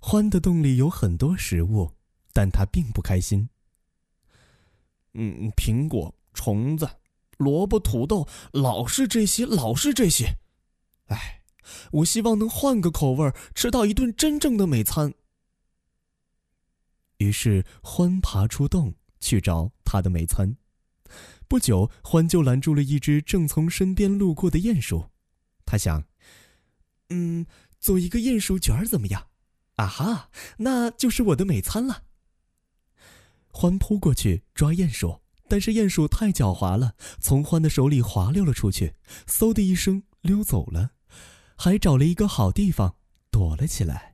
欢的洞里有很多食物，但他并不开心。苹果、虫子、萝卜、土豆，老是这些，老是这些。哎，我希望能换个口味，吃到一顿真正的美餐。于是欢爬出洞去找他的美餐。不久，欢就拦住了一只正从身边路过的鼹鼠。他想，做一个鼹鼠卷儿怎么样？啊哈，那就是我的美餐了。欢扑过去抓鼹鼠，但是鼹鼠太狡猾了，从欢的手里滑溜了出去，嗖的一声溜走了，还找了一个好地方躲了起来。